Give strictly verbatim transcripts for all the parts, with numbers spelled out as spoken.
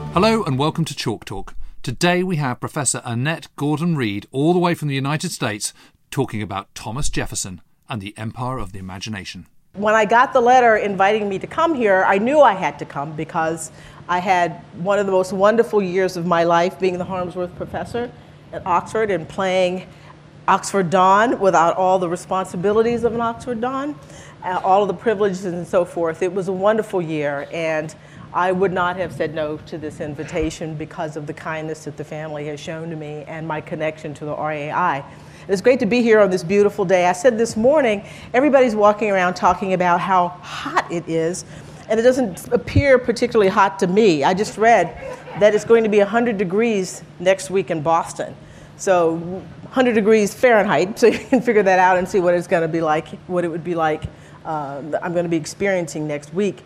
Hello and welcome to Chalk Talk. Today we have Professor Annette Gordon-Reed, all the way from the United States, talking about Thomas Jefferson and the Empire of the Imagination. When I got the letter inviting me to come here, I knew I had to come because I had one of the most wonderful years of my life being the Harmsworth Professor at Oxford and playing Oxford Don without all the responsibilities of an Oxford Don, uh, all of the privileges and so forth. It was a wonderful year, and I would not have said no to this invitation because of the kindness that the family has shown to me and my connection to the R A I. It's great to be here on this beautiful day. I said this morning, everybody's walking around talking about how hot it is, and it doesn't appear particularly hot to me. I just read that it's going to be one hundred degrees next week in Boston. So one hundred degrees Fahrenheit, so you can figure that out and see what it's going to be like, what it would be like uh, I'm going to be experiencing next week.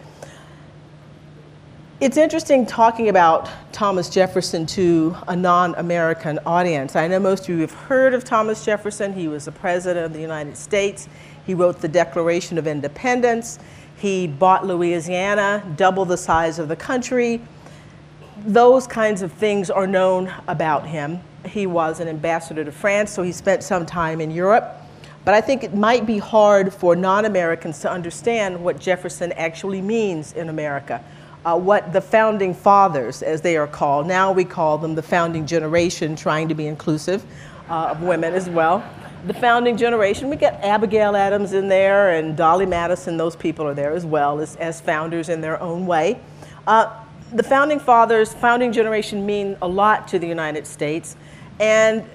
It's interesting talking about Thomas Jefferson to a non-American audience. I know most of you have heard of Thomas Jefferson. He was the President of the United States. He wrote the Declaration of Independence. He bought Louisiana, double the size of the country. Those kinds of things are known about him. He was an ambassador to France, so he spent some time in Europe. But I think it might be hard for non-Americans to understand what Jefferson actually means in America. Uh, what the founding fathers, as they are called, now we call them the founding generation, trying to be inclusive uh, of women as well. The founding generation, we get Abigail Adams in there and Dolly Madison, those people are there as well as, as founders in their own way. Uh, the founding fathers, founding generation mean a lot to the United States, and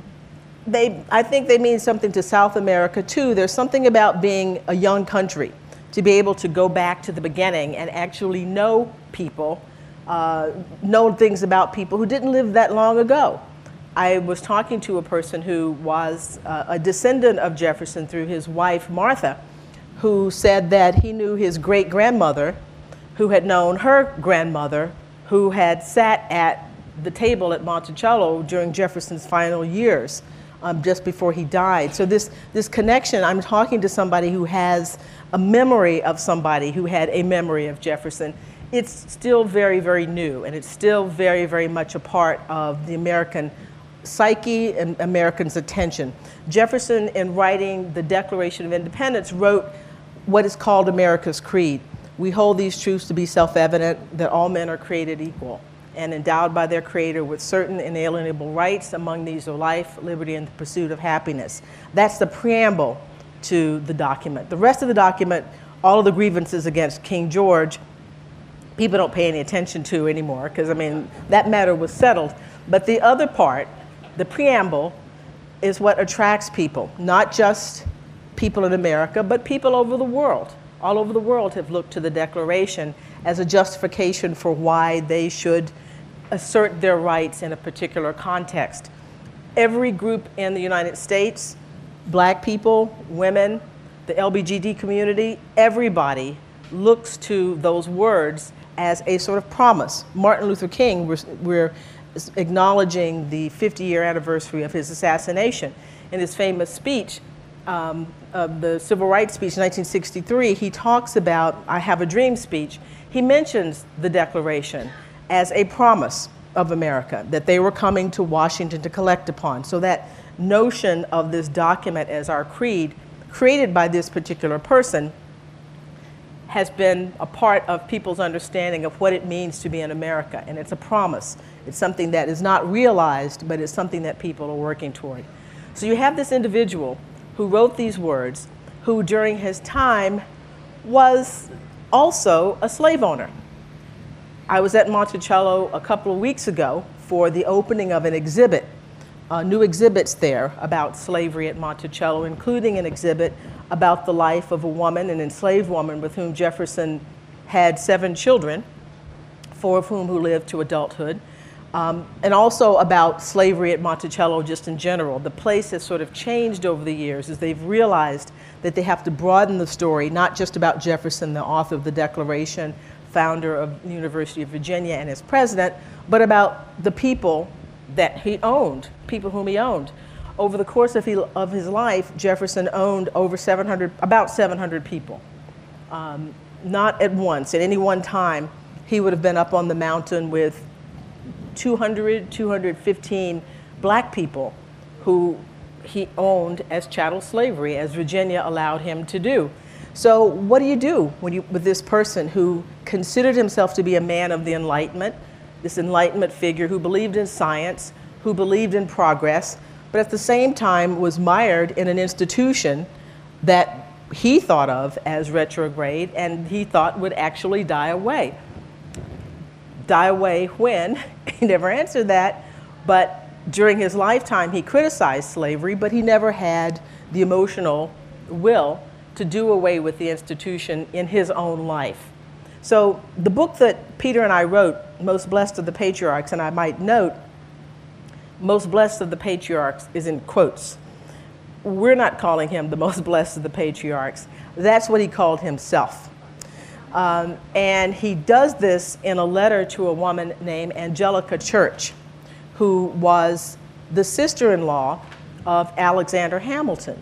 they, I think they mean something to South America too. There's something about being a young country, to be able to go back to the beginning and actually know people, uh, know things about people who didn't live that long ago. I was talking to a person who was uh, a descendant of Jefferson through his wife, Martha, who said that he knew his great-grandmother, who had known her grandmother, who had sat at the table at Monticello during Jefferson's final years, um, just before he died. So this, this connection, I'm talking to somebody who has a memory of somebody who had a memory of Jefferson. It's still very, very new, and it's still very, very much a part of the American psyche and Americans' attention. Jefferson, in writing the Declaration of Independence, wrote what is called America's Creed. We hold these truths to be self-evident, that all men are created equal and endowed by their Creator with certain inalienable rights. Among these are life, liberty, and the pursuit of happiness. That's the preamble to the document. The rest of the document, all of the grievances against King George, people don't pay any attention to anymore, because I mean, that matter was settled. But the other part, the preamble, is what attracts people, not just people in America, but people over the world. All over the world have looked to the Declaration as a justification for why they should assert their rights in a particular context. Every group in the United States, Black people, women, the L G B T community, everybody looks to those words as a sort of promise. Martin Luther King, we're, we're acknowledging the fifty year anniversary of his assassination. In his famous speech, um, of the Civil Rights speech in nineteen sixty-three, he talks about, I Have a Dream speech. He mentions the Declaration as a promise of America, that they were coming to Washington to collect upon. So that notion of this document as our creed, created by this particular person, has been a part of people's understanding of what it means to be in America. And it's a promise. It's something that is not realized, but it's something that people are working toward. So you have this individual who wrote these words, who during his time was also a slave owner. I was at Monticello a couple of weeks ago for the opening of an exhibit, uh, new exhibits there about slavery at Monticello, including an exhibit about the life of a woman, an enslaved woman with whom Jefferson had seven children, four of whom who lived to adulthood, um, and also about slavery at Monticello just in general. The place has sort of changed over the years as they've realized that they have to broaden the story, not just about Jefferson, the author of the Declaration, founder of the University of Virginia and his president, but about the people that he owned, people whom he owned. Over the course of, he, of his life, Jefferson owned over seven hundred, about seven hundred people. Um, not at once, at any one time, he would have been up on the mountain with two hundred, two hundred fifteen black people who he owned as chattel slavery, as Virginia allowed him to do. So what do you do when you, with this person who considered himself to be a man of the Enlightenment, this Enlightenment figure who believed in science, who believed in progress, but at the same time was mired in an institution that he thought of as retrograde and he thought would actually die away. Die away when? He never answered that, but during his lifetime he criticized slavery, but he never had the emotional will to do away with the institution in his own life. So the book that Peter and I wrote, Most Blessed of the Patriarchs, and I might note, Most Blessed of the Patriarchs is in quotes. We're not calling him the most blessed of the patriarchs. That's what he called himself. Um, and he does this in a letter to a woman named Angelica Church, who was the sister-in-law of Alexander Hamilton.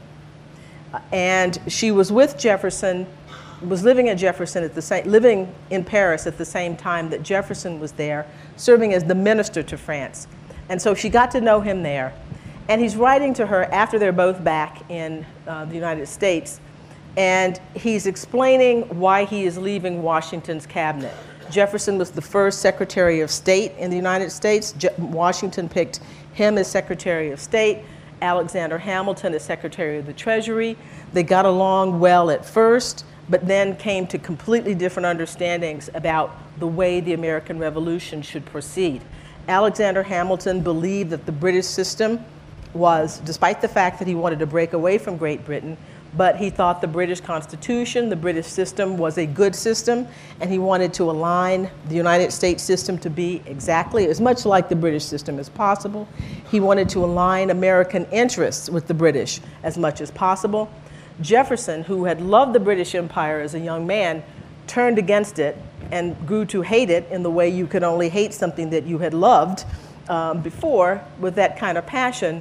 And she was with Jefferson, was living at Jefferson at the same, living in Paris at the same time that Jefferson was there, serving as the minister to France. And so she got to know him there. And he's writing to her after they're both back in uh, the United States, and he's explaining why he is leaving Washington's cabinet. Jefferson was the first Secretary of State in the United States. Je- Washington picked him as Secretary of State, Alexander Hamilton as Secretary of the Treasury. They got along well at first, but then came to completely different understandings about the way the American Revolution should proceed. Alexander Hamilton believed that the British system was, despite the fact that he wanted to break away from Great Britain, but he thought the British Constitution, the British system was a good system, and he wanted to align the United States system to be exactly as much like the British system as possible. He wanted to align American interests with the British as much as possible. Jefferson, who had loved the British Empire as a young man, turned against it and grew to hate it in the way you could only hate something that you had loved um, before with that kind of passion.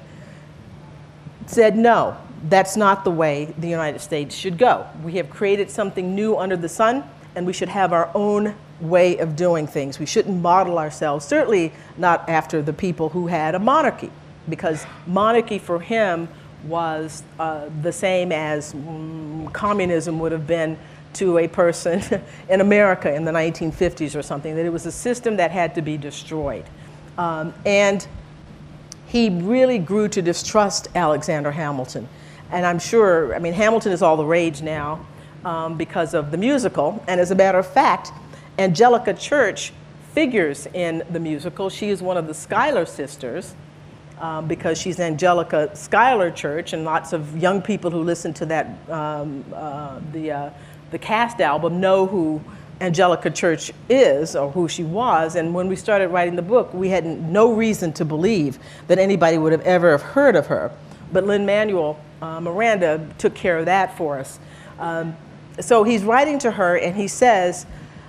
Said, no, that's not the way the United States should go. We have created something new under the sun, and we should have our own way of doing things. We shouldn't model ourselves, certainly not after the people who had a monarchy, because monarchy for him was uh, the same as mm, communism would have been to a person in America in the nineteen fifties or something, that it was a system that had to be destroyed. Um, and he really grew to distrust Alexander Hamilton. And I'm sure, I mean, Hamilton is all the rage now um, because of the musical. And as a matter of fact, Angelica Church figures in the musical. She is one of the Schuyler sisters um, because she's Angelica Schuyler Church, and lots of young people who listen to that, um, uh, the, uh, the cast album know who Angelica Church is, or who she was. And when we started writing the book, we had no reason to believe that anybody would have ever have heard of her. But Lin-Manuel uh, Miranda took care of that for us. Um, so he's writing to her and he says,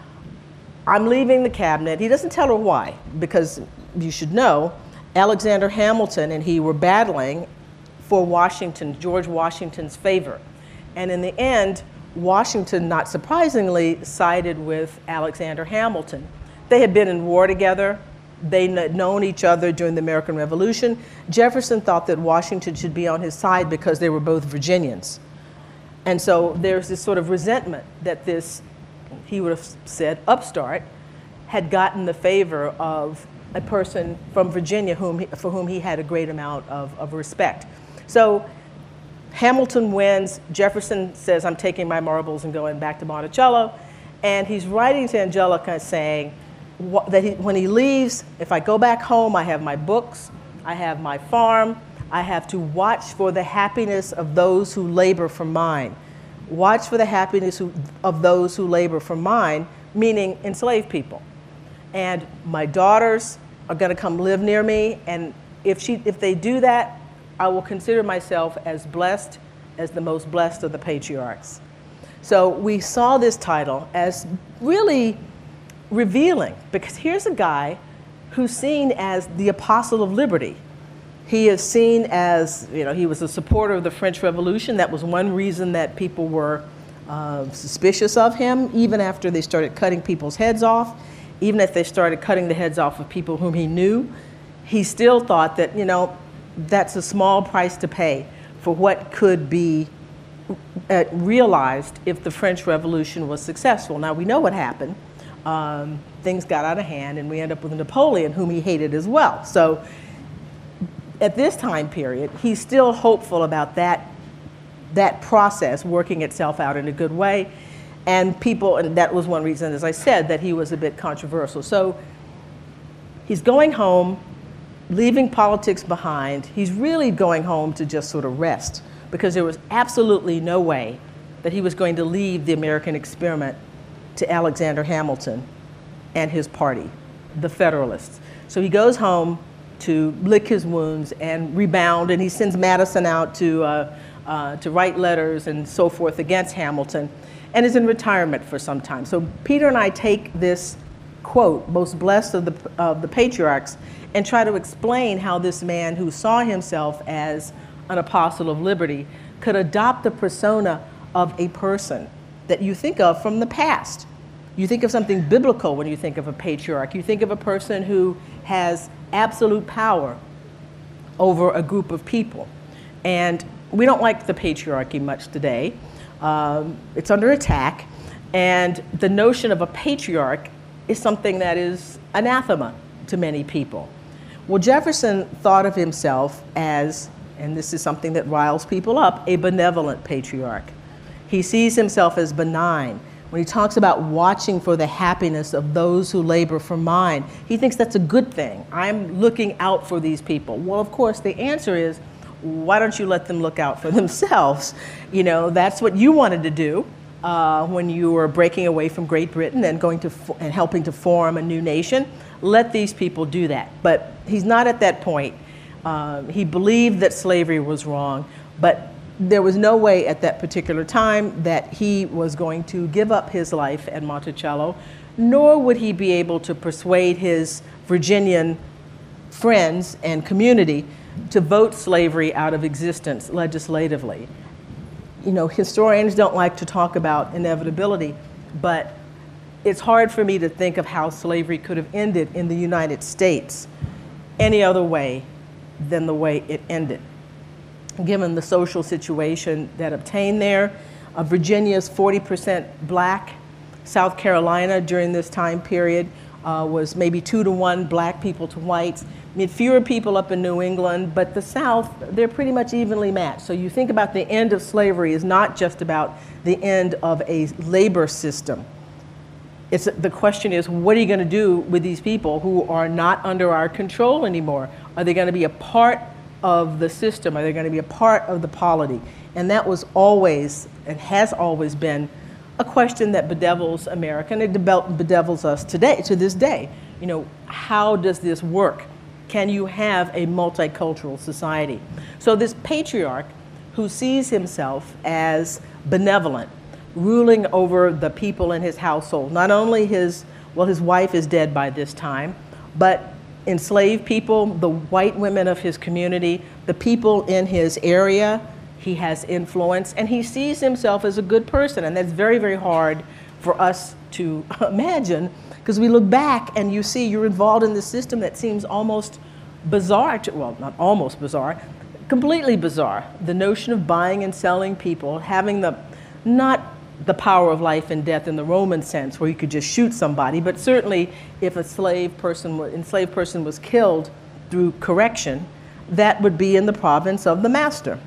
I'm leaving the cabinet. He doesn't tell her why, because you should know, Alexander Hamilton and he were battling for Washington, George Washington's favor. And in the end, Washington, not surprisingly, sided with Alexander Hamilton. They had been in war together. They had known each other during the American Revolution. Jefferson thought that Washington should be on his side because they were both Virginians. And so there's this sort of resentment that this, he would have said, upstart, had gotten the favor of a person from Virginia whom he, for whom he had a great amount of, of respect. So Hamilton wins. Jefferson says, I'm taking my marbles and going back to Monticello. And he's writing to Angelica saying wh- that he, when he leaves, if I go back home, I have my books, I have my farm, I have to watch for the happiness of those who labor for mine. Watch for the happiness who, of those who labor for mine, meaning enslaved people. And my daughters are going to come live near me, and if, she, if they do that, I will consider myself as blessed as the most blessed of the patriarchs. So we saw this title as really revealing, because here's a guy who's seen as the apostle of liberty. He is seen as, you know, he was a supporter of the French Revolution. That was one reason that people were uh, suspicious of him, even after they started cutting people's heads off. even if they started cutting the heads off of people whom he knew, he still thought that, you know, that's a small price to pay for what could be uh, realized if the French Revolution was successful. Now, we know what happened. Um, things got out of hand, and we end up with Napoleon, whom he hated as well. So at this time period, he's still hopeful about that, that process working itself out in a good way. And people, and that was one reason, as I said, that he was a bit controversial. So he's going home, leaving politics behind. He's really going home to just sort of rest, because there was absolutely no way that he was going to leave the American experiment to Alexander Hamilton and his party, the Federalists. So he goes home to lick his wounds and rebound, and he sends Madison out to, uh, uh, to write letters and so forth against Hamilton, and is in retirement for some time. So Peter and I take this quote, most blessed of the, of the patriarchs, and try to explain how this man who saw himself as an apostle of liberty could adopt the persona of a person that you think of from the past. You think of something biblical when you think of a patriarch. You think of a person who has absolute power over a group of people. And we don't like the patriarchy much today. Um, it's under attack. And the notion of a patriarch is something that is anathema to many people. Well, Jefferson thought of himself as, and this is something that riles people up, a benevolent patriarch. He sees himself as benign. When he talks about watching for the happiness of those who labor for mine, he thinks that's a good thing. I'm looking out for these people. Well, of course, the answer is, why don't you let them look out for themselves? You know, that's what you wanted to do uh, when you were breaking away from Great Britain and going to fo- and helping to form a new nation. Let these people do that. But he's not at that point. Uh, he believed that slavery was wrong, but there was no way at that particular time that he was going to give up his life at Monticello, nor would he be able to persuade his Virginian friends and community to vote slavery out of existence legislatively. You know, historians don't like to talk about inevitability, but it's hard for me to think of how slavery could have ended in the United States any other way than the way it ended. Given the social situation that obtained there, uh, Virginia's forty percent black. South Carolina during this time period uh, was maybe two to one black people to whites. I mean, fewer people up in New England, but the South, they're pretty much evenly matched. So you think about the end of slavery is not just about the end of a labor system. It's, the question is, what are you going to do with these people who are not under our control anymore? Are they going to be a part of the system? Are they going to be a part of the polity? And that was always, and has always been, a question that bedevils America, and it bedevils us today, to this day. You know, how does this work? Can you have a multicultural society? So this patriarch who sees himself as benevolent, ruling over the people in his household, not only his, well, his wife is dead by this time, but enslaved people, the white women of his community, the people in his area, he has influence, and he sees himself as a good person. And that's very, very hard for us to imagine, because we look back and you see you're involved in this system that seems almost bizarre, to, well, not almost bizarre, completely bizarre. The notion of buying and selling people, having the, not the power of life and death in the Roman sense where you could just shoot somebody, but certainly if a slave person, enslaved person was killed through correction, that would be in the province of the master.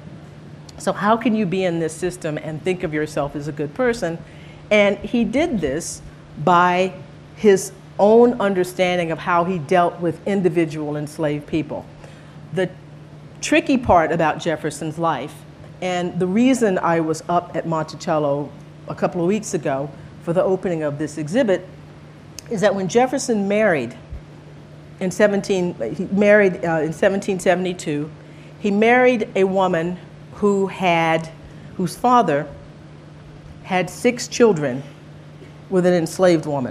So how can you be in this system and think of yourself as a good person? And he did this by his own understanding of how he dealt with individual enslaved people. The tricky part about Jefferson's life, and the reason I was up at Monticello a couple of weeks ago for the opening of this exhibit, is that when Jefferson married in seventeen, he married uh, in seventeen seventy-two, he married a woman who had, whose father had six children with an enslaved woman.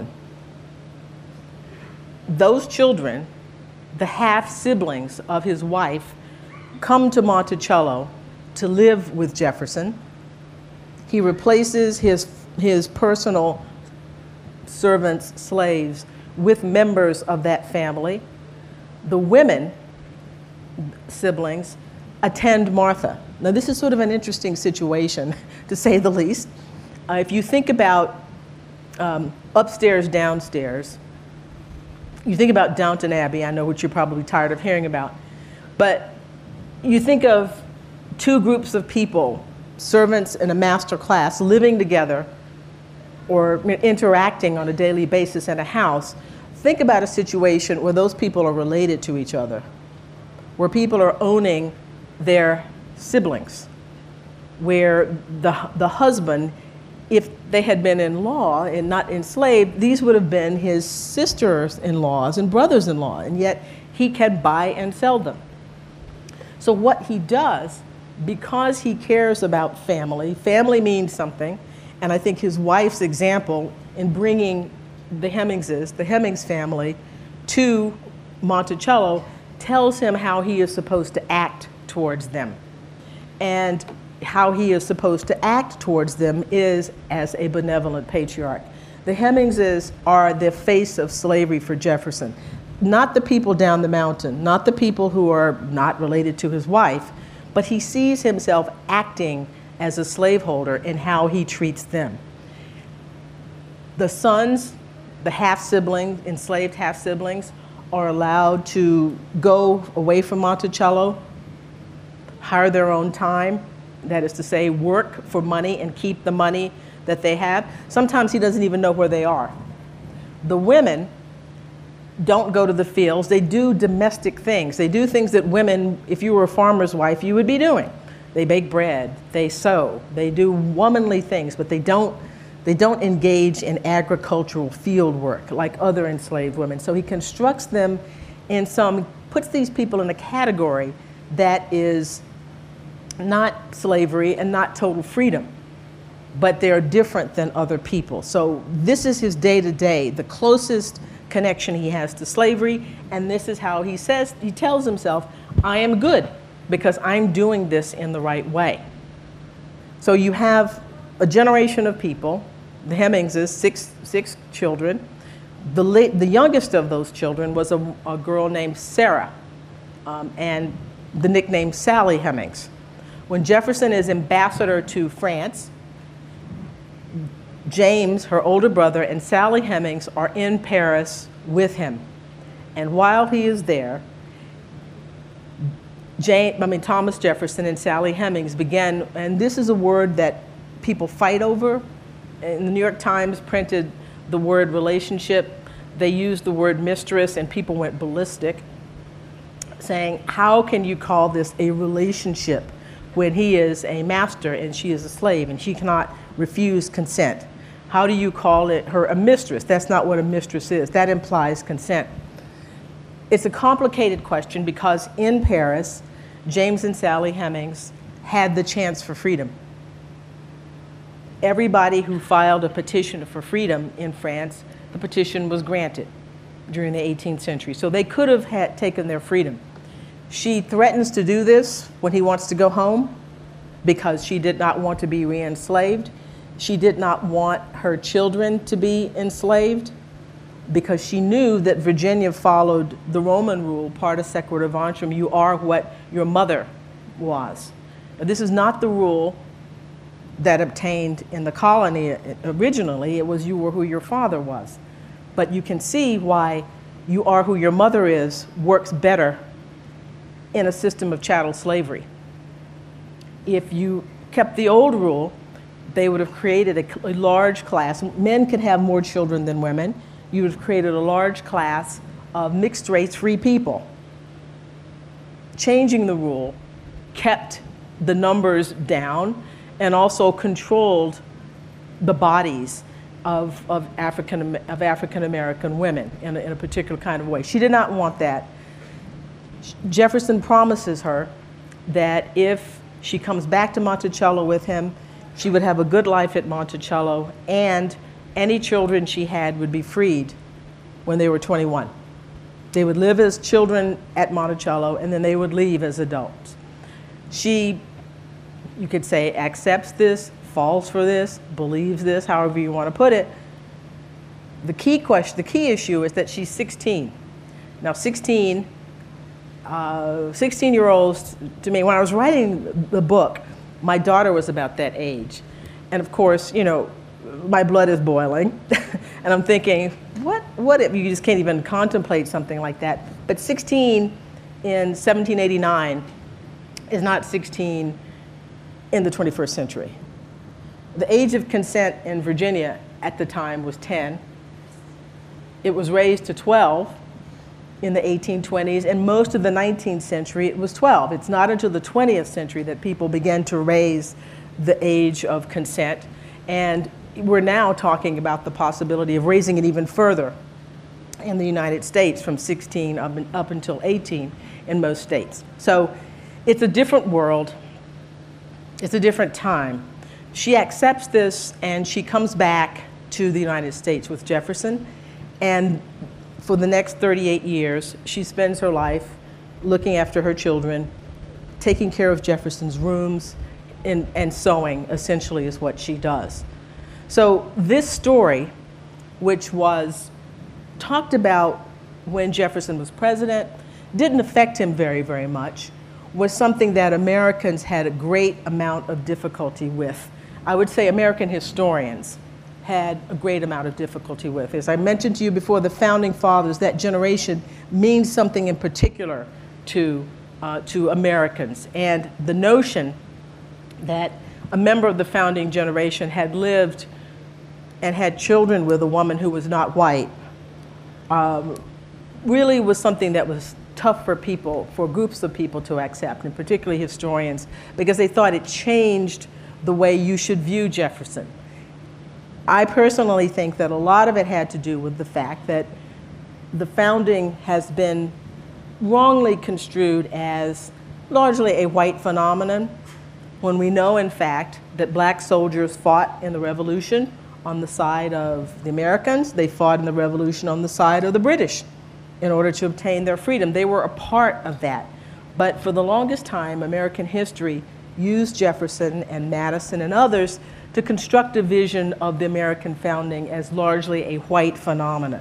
Those children, the half siblings of his wife, come to Monticello to live with Jefferson. He replaces his, his personal servants, slaves, with members of that family. The women, siblings, attend Martha. Now this is sort of an interesting situation, to say the least. Uh, if you think about um, upstairs, downstairs, you think about Downton Abbey, I know what you're probably tired of hearing about, but you think of two groups of people, servants and a master class, living together or interacting on a daily basis in a house. Think about a situation where those people are related to each other, where people are owning their siblings, where the, the husband, if they had been in law and not enslaved, these would have been his sisters-in-laws and brothers-in-law, and yet he can buy and sell them. So what he does, because he cares about family, family means something, and I think his wife's example in bringing the Hemmingses, the Hemmings family, to Monticello tells him how he is supposed to act towards them. And how he is supposed to act towards them is as a benevolent patriarch. The Hemmingses are the face of slavery for Jefferson. Not the people down the mountain, not the people who are not related to his wife, but he sees himself acting as a slaveholder in how he treats them. The sons, the half-siblings, enslaved half-siblings, are allowed to go away from Monticello, hire their own time, that is to say, work for money and keep the money that they have. Sometimes he doesn't even know where they are. The women don't go to the fields. They do domestic things. They do things that women, if you were a farmer's wife, you would be doing. They bake bread, they sew, they do womanly things, but they don't, they don't engage in agricultural field work like other enslaved women. So he constructs them in some, puts these people in a category that is not slavery and not total freedom, but they're different than other people. So this is his day-to-day, the closest connection he has to slavery, and this is how he says, he tells himself, I am good because I'm doing this in the right way. So you have a generation of people, the Hemmingses, six, six children. The, la the youngest of those children was a, a girl named Sarah, um, and the nickname Sally Hemings. When Jefferson is ambassador to France, James, her older brother, and Sally Hemings are in Paris with him. And while he is there, James, I mean, Thomas Jefferson and Sally Hemings began, and this is a word that people fight over. And the New York Times printed the word relationship. They used the word mistress, and people went ballistic, saying, how can you call this a relationship when he is a master and she is a slave and she cannot refuse consent? How do you call it her a mistress? That's not what a mistress is. That implies consent. It's a complicated question because in Paris, James and Sally Hemings had the chance for freedom. Everybody who filed a petition for freedom in France, the petition was granted during the eighteenth century. So they could have had taken their freedom. She threatens to do this when he wants to go home because she did not want to be re-enslaved. She did not want her children to be enslaved because she knew that Virginia followed the Roman rule, parte sequitur ventrum, you are what your mother was. Now, this is not the rule that obtained in the colony originally. It was you were who your father was. But you can see why you are who your mother is works better in a system of chattel slavery. If you kept the old rule, they would have created a, a large class. Men could have more children than women. You would have created a large class of mixed race free people. Changing the rule kept the numbers down and also controlled the bodies of, of African of African American women in a, in a particular kind of way. She did not want that. Jefferson promises her that if she comes back to Monticello with him, she would have a good life at Monticello, and any children she had would be freed when they were twenty-one. They would live as children at Monticello, and then they would leave as adults. She, you could say, accepts this, falls for this, believes this, however you want to put it. The key question, the key issue is that she's sixteen. Now, sixteen, uh, sixteen-year-olds, to me, when I was writing the book, my daughter was about that age. And of course, you know, my blood is boiling. And I'm thinking, what, what if you just can't even contemplate something like that? But sixteen in seventeen eighty-nine is not sixteen in the twenty-first century. The age of consent in Virginia at the time was ten. It was raised to twelve in the eighteen twenties, and most of the nineteenth century it was twelve. It's not until the twentieth century that people began to raise the age of consent, and we're now talking about the possibility of raising it even further in the United States from sixteen up, up until eighteen in most states. So it's a different world, it's a different time. She accepts this and she comes back to the United States with Jefferson, and for the next thirty-eight years, she spends her life looking after her children, taking care of Jefferson's rooms, and, and sewing, essentially, is what she does. So this story, which was talked about when Jefferson was president, didn't affect him very, very much, was something that Americans had a great amount of difficulty with. I would say American historians had a great amount of difficulty with. As I mentioned to you before, the Founding Fathers, that generation means something in particular to, uh, to Americans. And the notion that a member of the founding generation had lived and had children with a woman who was not white um, really was something that was tough for people, for groups of people to accept, and particularly historians, because they thought it changed the way you should view Jefferson. I personally think that a lot of it had to do with the fact that the founding has been wrongly construed as largely a white phenomenon, when we know, in fact, that black soldiers fought in the Revolution on the side of the Americans. They fought in the Revolution on the side of the British in order to obtain their freedom. They were a part of that. But for the longest time, American history used Jefferson and Madison and others to construct a vision of the American founding as largely a white phenomenon.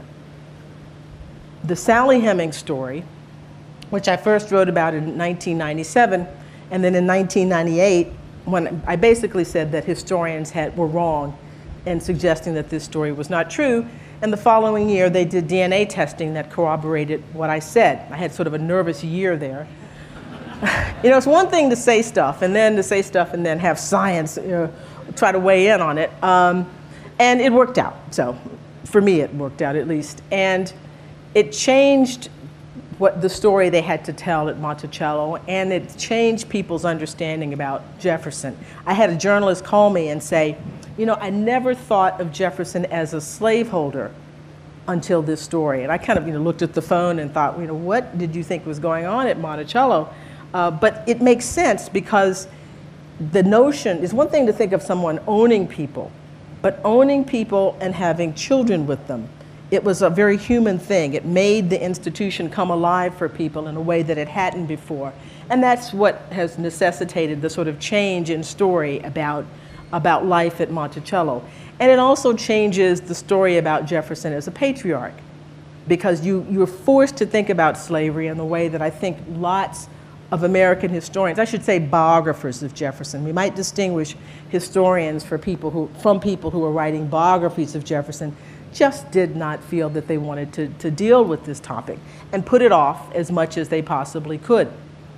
The Sally Hemings story, which I first wrote about in nineteen ninety-seven, and then in nineteen ninety-eight, when I basically said that historians had, were wrong in suggesting that this story was not true, and the following year they did D N A testing that corroborated what I said. I had sort of a nervous year there. You know, it's one thing to say stuff, and then to say stuff and then have science you know, try to weigh in on it. Um, and it worked out. So for me, it worked out at least. And it changed what the story they had to tell at Monticello, and it changed people's understanding about Jefferson. I had a journalist call me and say, you know, I never thought of Jefferson as a slaveholder until this story. And I kind of you know, looked at the phone and thought, you know, what did you think was going on at Monticello? Uh, but it makes sense because the notion is one thing to think of someone owning people, but owning people and having children with them. It was a very human thing. It made the institution come alive for people in a way that it hadn't before. And that's what has necessitated the sort of change in story about, about life at Monticello. And it also changes the story about Jefferson as a patriarch, because you, you're forced to think about slavery in the way that I think lots of American historians, I should say biographers of Jefferson. We might distinguish historians for people who, from people who are writing biographies of Jefferson, just did not feel that they wanted to, to deal with this topic and put it off as much as they possibly could.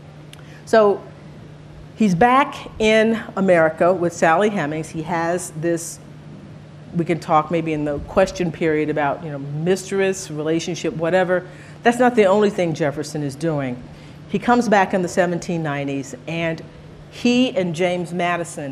So he's back in America with Sally Hemings. He has this, we can talk maybe in the question period about, you know, mistress, relationship, whatever. That's not the only thing Jefferson is doing. He comes back in the seventeen nineties, and he and James Madison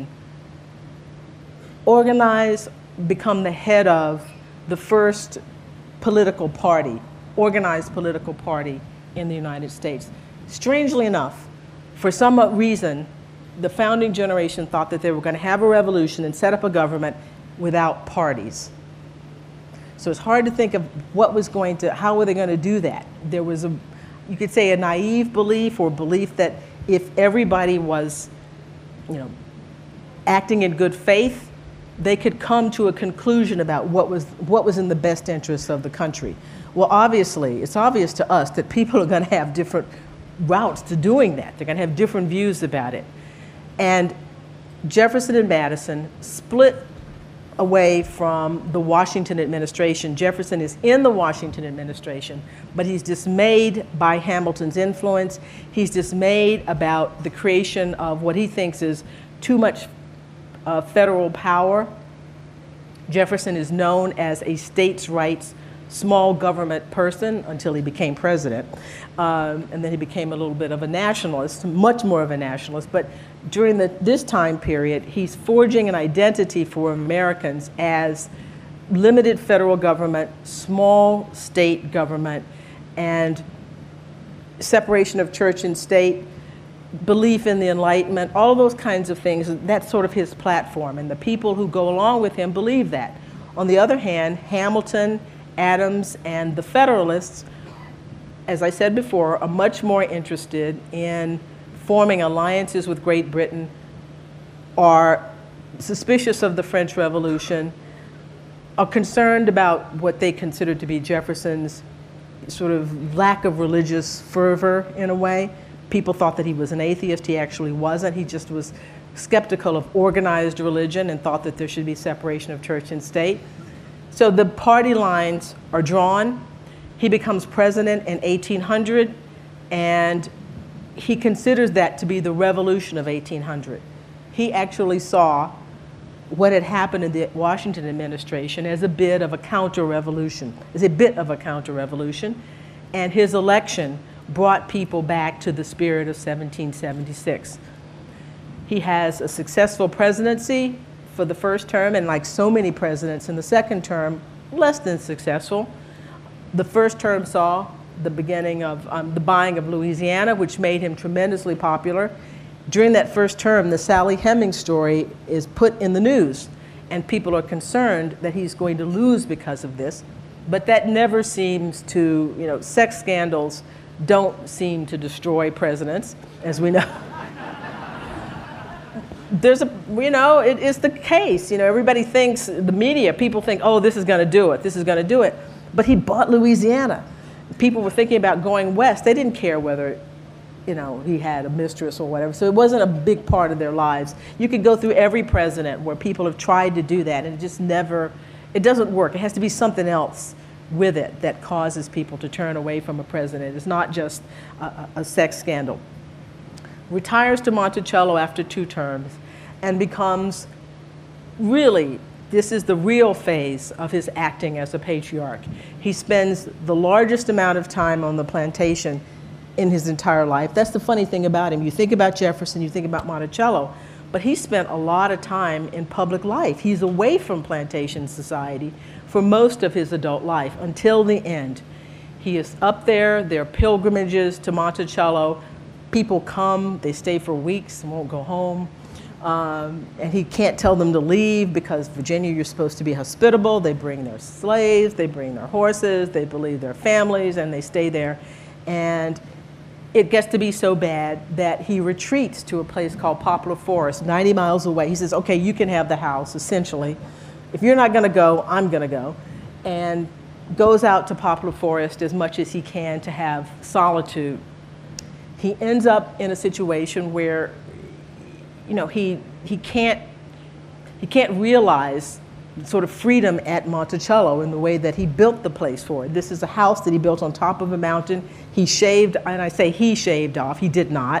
organize, become the head of the first political party, organized political party in the United States. Strangely enough, for some reason, the founding generation thought that they were going to have a revolution and set up a government without parties. So it's hard to think of what was going to, how were they going to do that? There was a, you could say a naive belief or belief that if everybody was, you know, acting in good faith, they could come to a conclusion about what was, what was in the best interest of the country. Well, obviously, it's obvious to us that people are going to have different routes to doing that. They're going to have different views about it. And Jefferson and Madison split away from the Washington administration. Jefferson is in the Washington administration, but he's dismayed by Hamilton's influence. He's dismayed about the creation of what he thinks is too much uh, federal power. Jefferson is known as a states' rights, small government person until he became president. Um, and then he became a little bit of a nationalist, much more of a nationalist. But during the, this time period, he's forging an identity for Americans as limited federal government, small state government, and separation of church and state, belief in the Enlightenment, all those kinds of things. That's sort of his platform. And the people who go along with him believe that. On the other hand, Hamilton, Adams, and the Federalists, as I said before, are much more interested in forming alliances with Great Britain, are suspicious of the French Revolution, are concerned about what they consider to be Jefferson's sort of lack of religious fervor in a way. People thought that he was an atheist. He actually wasn't. He just was skeptical of organized religion and thought that there should be separation of church and state. So the party lines are drawn. He becomes president in eighteen hundred, and he considers that to be the revolution of eighteen hundred. He actually saw what had happened in the Washington administration as a bit of a counter-revolution, as a bit of a counter-revolution, and his election brought people back to the spirit of seventeen seventy-six. He has a successful presidency for the first term, and like so many presidents in the second term, less than successful. The first term saw the beginning of um, the buying of Louisiana, which made him tremendously popular. During that first term, the Sally Hemings story is put in the news, and people are concerned that he's going to lose because of this. But that never seems to, you know, sex scandals don't seem to destroy presidents, as we know. There's a, you know, it is the case. You know, everybody thinks, the media, people think, oh, this is going to do it, this is going to do it. But he bought Louisiana. People were thinking about going west. They didn't care whether, you know, he had a mistress or whatever. So it wasn't a big part of their lives. You could go through every president where people have tried to do that, and it just never, it doesn't work. It has to be something else with it that causes people to turn away from a president. It's not just a, a sex scandal. Retires to Monticello after two terms and becomes really, this is the real phase of his acting as a patriarch. He spends the largest amount of time on the plantation in his entire life. That's the funny thing about him. You think about Jefferson, you think about Monticello, but he spent a lot of time in public life. He's away from plantation society for most of his adult life until the end. He is up there, there are pilgrimages to Monticello. People come, they stay for weeks and won't go home. Um, and he can't tell them to leave because Virginia, you're supposed to be hospitable. They bring their slaves, they bring their horses, they believe their families, and they stay there. And it gets to be so bad that he retreats to a place called Poplar Forest, ninety miles away. He says, okay, you can have the house, essentially. If you're not gonna go, I'm gonna go. And goes out to Poplar Forest as much as he can to have solitude. He ends up in a situation where, you know, he, he, can't, he can't realize sort of freedom at Monticello in the way that he built the place for it. This is a house that he built on top of a mountain. He shaved, and I say he shaved off, he did not.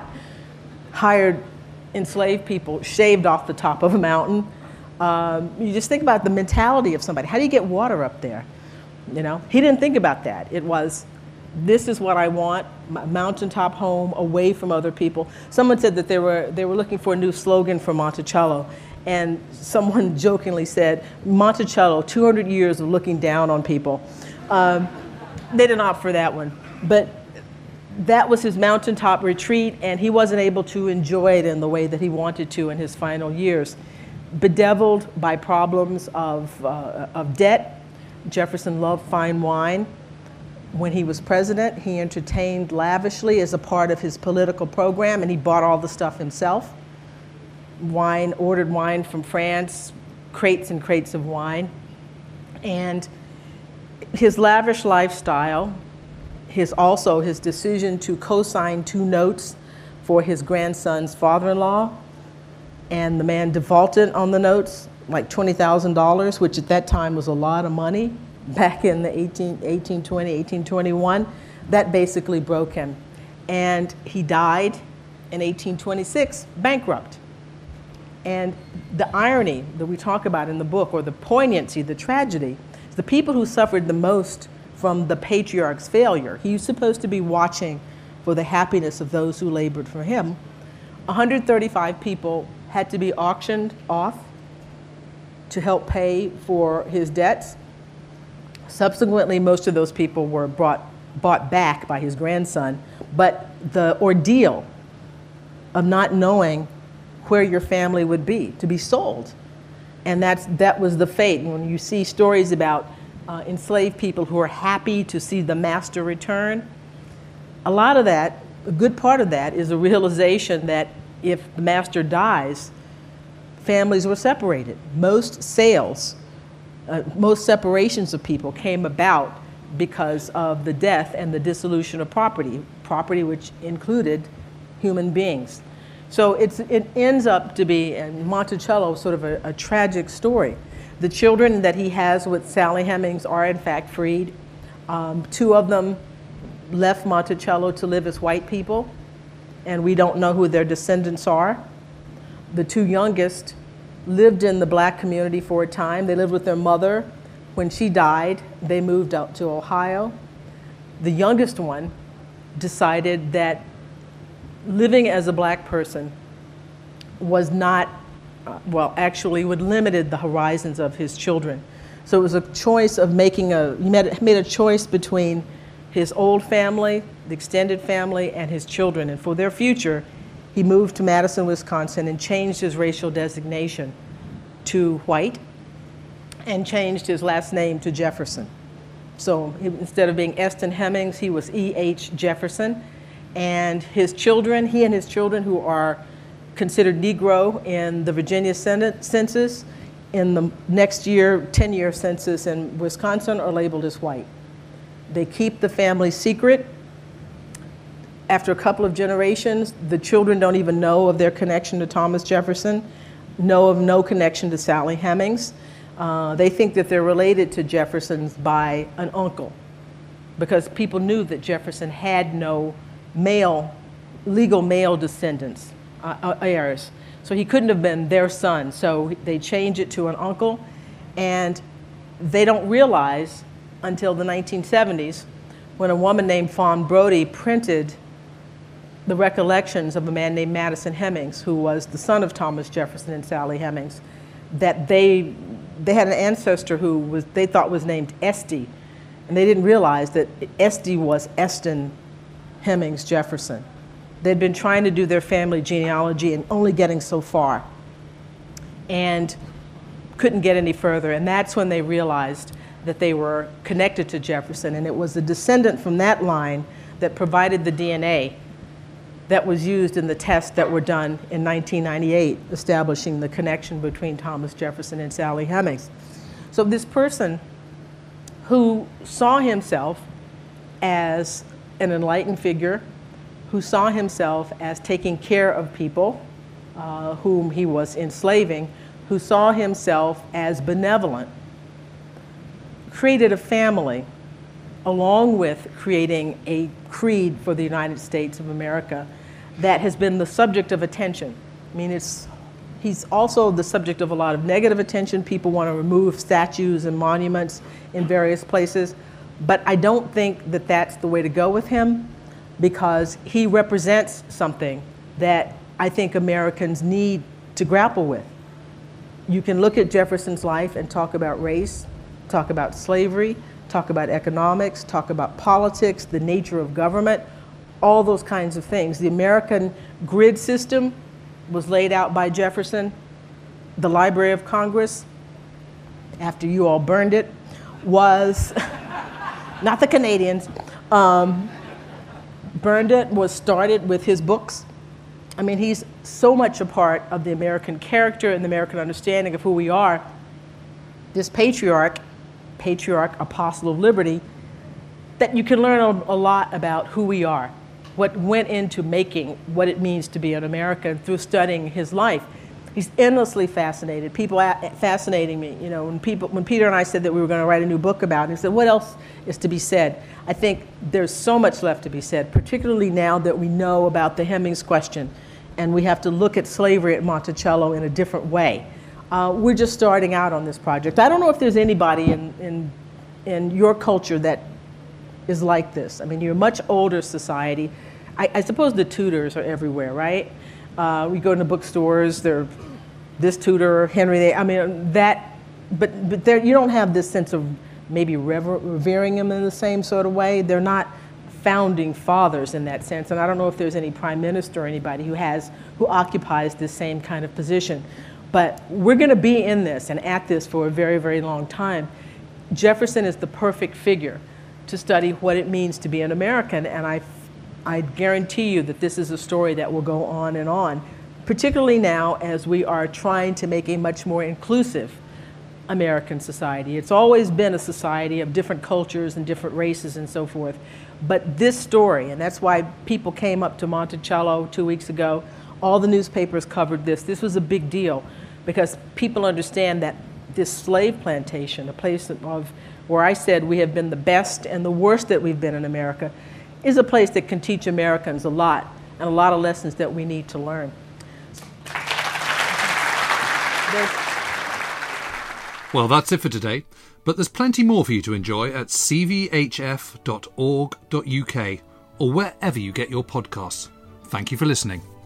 Hired enslaved people, shaved off the top of a mountain. Um, you just think about the mentality of somebody. How do you get water up there? You know, he didn't think about that. It was, this is what I want, my mountaintop home, away from other people. Someone said that they were, they were looking for a new slogan for Monticello, and someone jokingly said, Monticello, two hundred years of looking down on people. Um, they didn't opt for that one. But that was his mountaintop retreat, and he wasn't able to enjoy it in the way that he wanted to in his final years. Bedeviled by problems of, uh, of debt, Jefferson loved fine wine. When he was president, he entertained lavishly as a part of his political program, and he bought all the stuff himself. Wine, ordered wine from France, crates and crates of wine. And his lavish lifestyle, his also his decision to co-sign two notes for his grandson's father-in-law, and the man defaulted on the notes, like twenty thousand dollars, which at that time was a lot of money, back in the eighteen twenty, eighteen twenty-one. That basically broke him. And he died in eighteen twenty-six, bankrupt. And the irony that we talk about in the book, or the poignancy, the tragedy, is the people who suffered the most from the patriarch's failure. He was supposed to be watching for the happiness of those who labored for him. one hundred thirty-five people had to be auctioned off to help pay for his debts. Subsequently, most of those people were brought, bought back by his grandson. But the ordeal of not knowing where your family would be, to be sold. And that's, that was the fate. When you see stories about uh, enslaved people who are happy to see the master return, a lot of that, a good part of that, is a realization that if the master dies, families were separated. Most sales, uh, most separations of people came about because of the death and the dissolution of property, property which included human beings. So it's, it ends up to be, in Monticello, sort of a, a tragic story. The children that he has with Sally Hemings are in fact freed. Um, two of them left Monticello to live as white people, and we don't know who their descendants are. The two youngest lived in the black community for a time. They lived with their mother. When she died, they moved out to Ohio. The youngest one decided that living as a black person was not, uh, well, actually would limited the horizons of his children. So it was a choice of making a, he made, made a choice between his old family, the extended family, and his children. And for their future, he moved to Madison, Wisconsin, and changed his racial designation to white, and changed his last name to Jefferson. So he, instead of being Eston Hemings, he was E H Jefferson. And his children, he and his children who are considered Negro in the Virginia Senate census, in the next year, ten-year census in Wisconsin, are labeled as white. They keep the family secret. After a couple of generations, the children don't even know of their connection to Thomas Jefferson, know of no connection to Sally Hemings. Uh, they think that they're related to Jeffersons by an uncle, because people knew that Jefferson had no male, legal male descendants, uh, heirs. So he couldn't have been their son. So they change it to an uncle, and they don't realize until the nineteen seventies, when a woman named Fawn Brodie printed the recollections of a man named Madison Hemings, who was the son of Thomas Jefferson and Sally Hemings, that they, they had an ancestor who was, they thought was named Esty, and they didn't realize that Esty was Eston Hemings Jefferson. They'd been trying to do their family genealogy and only getting so far, and couldn't get any further. And that's when they realized that they were connected to Jefferson, and it was a descendant from that line that provided the D N A that was used in the tests that were done in nineteen ninety-eight, establishing the connection between Thomas Jefferson and Sally Hemings. So this person who saw himself as an enlightened figure, who saw himself as taking care of people uh, whom he was enslaving, who saw himself as benevolent, created a family along with creating a creed for the United States of America that has been the subject of attention. I mean, it's, he's also the subject of a lot of negative attention. People want to remove statues and monuments in various places. But I don't think that that's the way to go with him, because he represents something that I think Americans need to grapple with. You can look at Jefferson's life and talk about race, talk about slavery, talk about economics, talk about politics, the nature of government, all those kinds of things. The American grid system was laid out by Jefferson. The Library of Congress, after you all burned it, was, not the Canadians, um, burned it, was started with his books. I mean, he's so much a part of the American character and the American understanding of who we are this patriarch, patriarch, apostle of liberty, that you can learn a, a lot about who we are, what went into making what it means to be an American through studying his life. He's endlessly fascinated. People a- fascinating me. You know, when people, when Peter and I said that we were going to write a new book about it, he said, "What else is to be said?" I think there's so much left to be said, particularly now that we know about the Hemmings question, and we have to look at slavery at Monticello in a different way. Uh, we're just starting out on this project. I don't know if there's anybody in in in your culture that is like this. I mean, you're a much older society. I, I suppose the Tudors are everywhere, right? Uh, we go into bookstores, they're this Tudor, Henry, they, I mean, that, but, but there, you don't have this sense of maybe rever- revering them in the same sort of way. They're not founding fathers in that sense, and I don't know if there's any prime minister or anybody who has, who occupies this same kind of position. But we're gonna be in this and at this for a very, very long time. Jefferson is the perfect figure to study what it means to be an American, and I I guarantee you that this is a story that will go on and on, particularly now as we are trying to make a much more inclusive American society. It's always been a society of different cultures and different races and so forth. But this story, and that's why people came up to Monticello two weeks ago, all the newspapers covered this. This was a big deal because people understand that this slave plantation, a place of where I said we have been the best and the worst that we've been in America, is a place that can teach Americans a lot and a lot of lessons that we need to learn. There's Well, that's it for today, but there's plenty more for you to enjoy at c v h f dot org dot u k or wherever you get your podcasts. Thank you for listening.